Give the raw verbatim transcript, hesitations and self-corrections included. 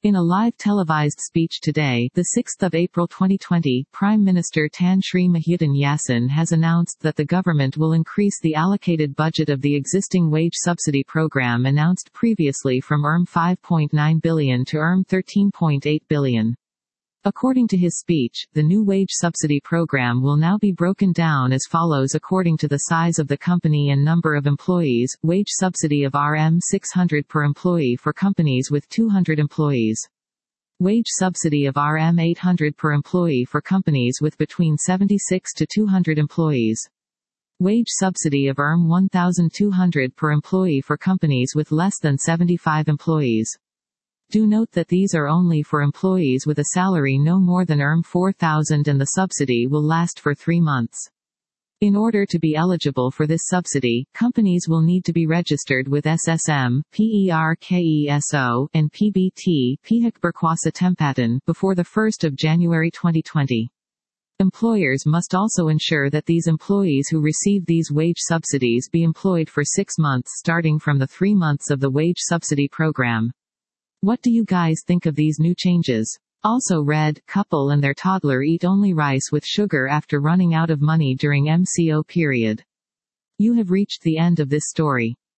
In a live televised speech today, the sixth of April twenty twenty, Prime Minister Tan Sri Muhyiddin Yassin has announced that the government will increase the allocated budget of the existing wage subsidy program announced previously from R M five point nine billion to R M thirteen point eight billion. According to his speech, the new wage subsidy program will now be broken down as follows according to the size of the company and number of employees: wage subsidy of R M six hundred per employee for companies with two hundred employees. Wage subsidy of R M eight hundred per employee for companies with between seventy-six to two hundred employees. Wage subsidy of R M one thousand two hundred per employee for companies with less than seventy-five employees. Do note that these are only for employees with a salary no more than R M four thousand and the subsidy will last for three months. In order to be eligible for this subsidy, companies will need to be registered with S S M, PERKESO, and P B T Pihak Tempatan before the first of January twenty twenty. Employers must also ensure that these employees who receive these wage subsidies be employed for six months starting from the three months of the wage subsidy program. What do you guys think of these new changes? Also read, couple and their toddler eat only rice with sugar after running out of money during M C O period. You have reached the end of this story.